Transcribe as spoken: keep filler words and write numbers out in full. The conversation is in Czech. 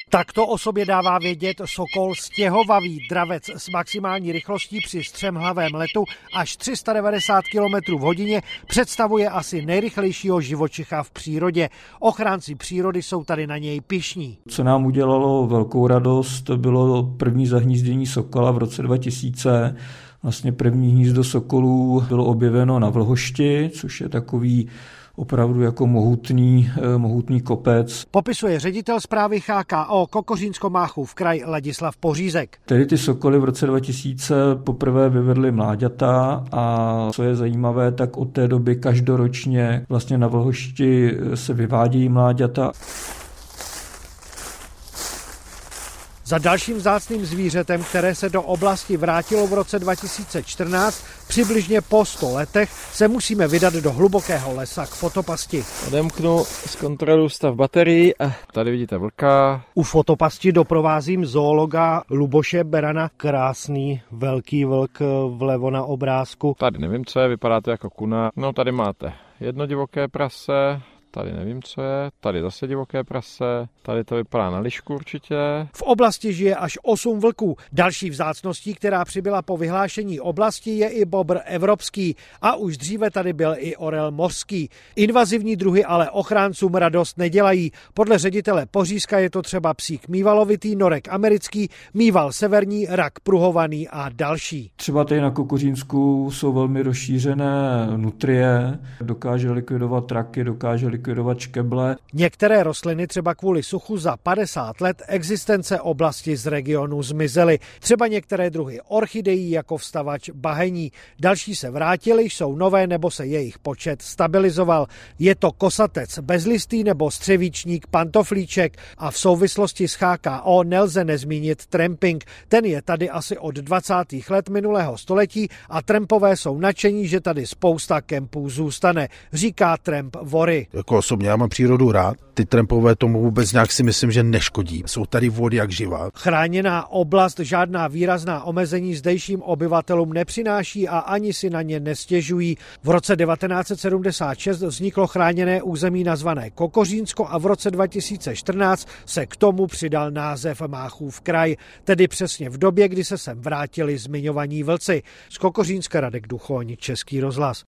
Tak to o sobě dává vědět sokol stěhovavý, dravec s maximální rychlostí při střemhlavém letu až tři sta devadesát kilometrů v hodině představuje asi nejrychlejšího živočicha v přírodě. Ochránci přírody jsou tady na něj pyšní. Co nám udělalo velkou radost, to bylo první zahnízdění sokola v roce dva tisíce. Vlastně první hnízdo sokolů bylo objeveno na Vlhošti, což je takový opravdu jako mohutný, mohutný kopec. Popisuje ředitel správy H K O Kokořínsko-Máchův kraj Ladislav Pořízek. Tedy ty sokoly v roce dva tisíce poprvé vyvedly mláďata a co je zajímavé, tak od té doby každoročně vlastně na Vlhošti se vyvádějí mláďata. Za dalším vzácným zvířetem, které se do oblasti vrátilo v roce dva tisíce čtrnáct, přibližně po sto letech, se musíme vydat do hlubokého lesa k Fotopasti. Odemknu z kontrolu stav baterií a tady vidíte vlka. U Fotopasti doprovázím zoologa Luboše Berana. Krásný velký vlk vlevo na obrázku. Tady nevím, co je, vypadá to jako kuna. No tady máte jedno divoké prase. Tady nevím, co je, tady zase divoké prase, tady to vypadá na lišku určitě. V oblasti žije až osm vlků. Další vzácností, která přibyla po vyhlášení oblasti, je i bobr evropský a už dříve tady byl i orel mořský. Invazivní druhy ale ochráncům radost nedělají. Podle ředitele Pořízka je to třeba psík mývalovitý, norek americký, mýval severní, rak pruhovaný a další. Třeba tady na Kokořínsku jsou velmi rozšířené nutrie, dokáže likvidovat raky, dokáže likvidovat škeble. Některé rostliny třeba kvůli suchu za padesát let existence oblasti z regionu zmizely. Třeba některé druhy orchidejí jako vstavač bahení. Další se vrátily, jsou nové nebo se jejich počet stabilizoval. Je to kosatec bezlistý nebo střevíčník pantoflíček a v souvislosti s H K O nelze nezmínit tramping. Ten je tady asi od dvacátých let minulého století a trampové jsou nadšení, že tady spousta kempů zůstane, říká Tramp Vory. Jako osobně já mám přírodu rád, ty trampové tomu vůbec nějak si myslím, že neškodí. Jsou tady vody jak živá. Chráněná oblast žádná výrazná omezení zdejším obyvatelům nepřináší a ani si na ně nestěžují. V roce devatenáct set sedmdesát šest vzniklo chráněné území nazvané Kokořínsko a v roce dva tisíce čtrnáct se k tomu přidal název Máchův kraj, tedy přesně v době, kdy se sem vrátili zmiňovaní vlci. Z Kokořínska Radek Duchoň, Český rozhlas.